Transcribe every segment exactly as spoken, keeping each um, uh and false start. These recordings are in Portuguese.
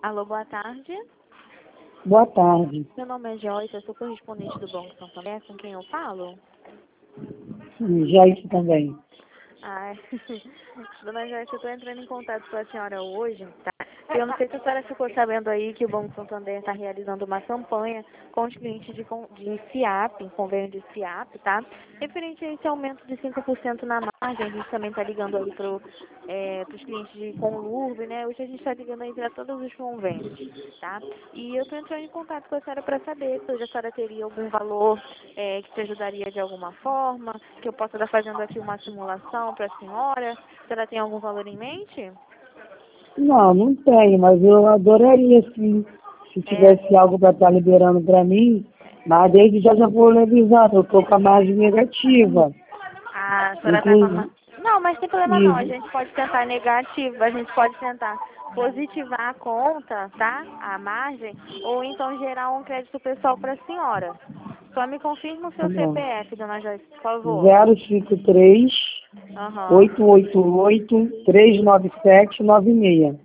Alô, boa tarde. Boa tarde. Meu nome é Joyce, eu sou correspondente do Banco Santander, com quem eu falo? Joyce também. Ah, dona Joyce, eu estou entrando em contato com a senhora hoje, tá? Eu não sei se a senhora ficou sabendo aí que o Banco Santander está realizando uma campanha com os clientes de, con- de FIAP, convênio de FIAP, tá? Referente a esse aumento de cinco por cento na margem, a gente também está ligando aí para é, os clientes de Conlurb, né? Hoje a gente está ligando aí para todos os convênios, tá? E eu estou entrando em contato com a senhora para saber se hoje a senhora teria algum valor é, que te ajudaria de alguma forma, que eu possa estar fazendo aqui uma simulação para a senhora. A senhora tem algum valor em mente? Não, não tenho, mas eu adoraria sim, se É, tivesse algo para estar liberando para mim, mas desde já já vou avisar, eu estou com a margem negativa. a senhora está com a... ma- Inclusive, Não, mas não tem problema não. A isso. gente pode tentar negativo, a gente pode tentar positivar a conta, tá? A margem, ou então gerar um crédito pessoal para a senhora. Só me confirma o Tá seu bom. C P F, dona Joyce, por favor. zero cinco três, Aham. oito oito oito, três nove sete nove seis.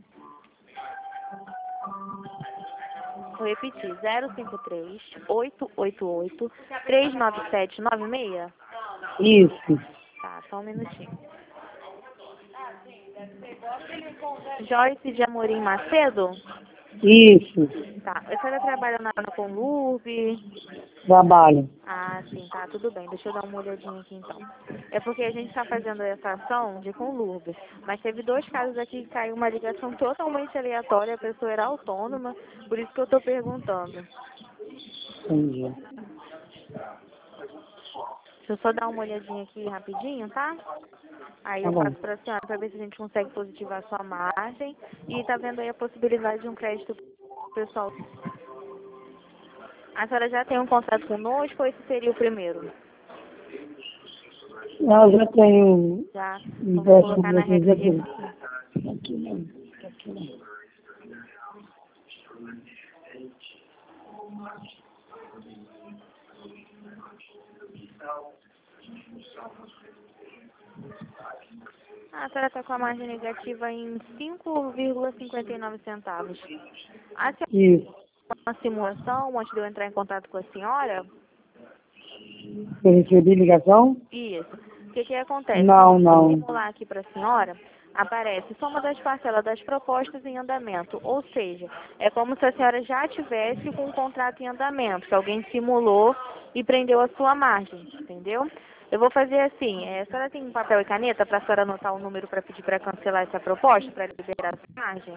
Vou repetir, zero cinco três, oito oito oito, três nove sete nove seis. Isso, Tá, só um minutinho. Joyce de Amorim Macedo? isso, Tá. A senhora trabalha na, na Conlurb? trabalho. Ah, sim, tá, tudo bem. Deixa eu dar uma olhadinha aqui então. É porque a gente está fazendo essa ação de Conlurb, mas teve dois casos aqui que caiu uma ligação totalmente aleatória, a pessoa era autônoma, por isso que eu estou perguntando. Entendi. Deixa eu só dar uma olhadinha aqui rapidinho, tá? Aí Tá eu bom. passo para a senhora para ver se a gente consegue positivar a sua margem e tá vendo aí a possibilidade de um crédito pessoal. A senhora já tem um contrato conosco ou esse seria o primeiro? Eu já tenho Já. um Então vou empréstimo colocar com na vocês regra de aqui. aqui. Aqui não, aqui não. Ah, a senhora está com a margem negativa em cinco vírgula cinquenta e nove centavos. A senhora Isso. tem uma simulação antes de eu entrar em contato com a senhora? Eu recebi ligação? Isso. O que que acontece? Quando Não, eu vou não. simular aqui para a senhora, aparece soma das parcelas das propostas em andamento. Ou seja, é como se a senhora já tivesse com um contrato em andamento, que alguém simulou e prendeu a sua margem, entendeu? Eu vou fazer assim, é, a senhora tem papel e caneta para a senhora anotar o número para pedir para cancelar essa proposta, para liberar essa margem?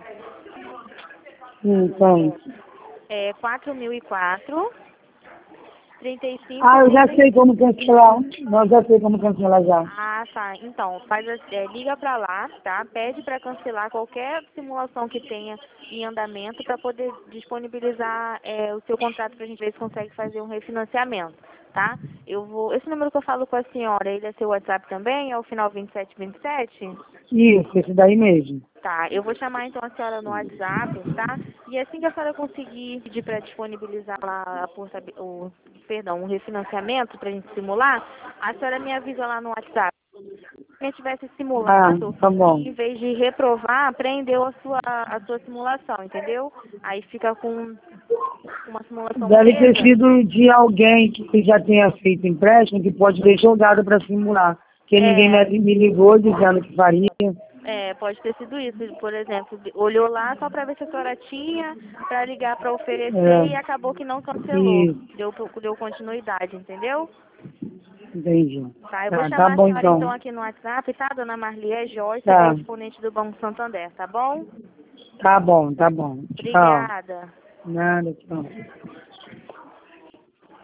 Então. É quatro mil e quatro, trinta e cinco, Ah, eu já sessenta. sei como cancelar. Nós já sei como cancelar já. Ah, tá. Então, faz, a- é, liga para lá, tá? Pede para cancelar qualquer simulação que tenha em andamento para poder disponibilizar é, o seu contrato para a gente ver se consegue fazer um refinanciamento, tá? Eu vou. Esse número que eu falo com a senhora, ele é seu WhatsApp também? É o final vinte e sete vinte e sete? Isso, esse daí mesmo. Tá, eu vou chamar então a senhora no WhatsApp, tá? E assim que a senhora conseguir pedir para disponibilizar lá a portabi- o, perdão, o refinanciamento para a gente simular, a senhora me avisa lá no WhatsApp. Se a gente tivesse Ah, simulado tá e bom. em vez de reprovar, prendeu a sua, a sua simulação, entendeu? Aí fica com uma simulação Deve ter presa. sido de alguém que já tenha feito empréstimo, que pode ter jogado para simular. Porque ninguém É, me me ligou dizendo que faria. é, pode ter sido isso. Por exemplo, olhou lá só para ver se a senhora tinha, para ligar para oferecer e É, acabou que não cancelou. isso, Deu, deu continuidade, entendeu? entendi. Tá, eu vou Tá, tá chamar a bom senhora então então. aqui no WhatsApp, tá? Dona Marli Joyce, Tá, correspondente do Banco Santander, tá bom? tá bom, tá bom. Tchau. Obrigada. Nada, tchau.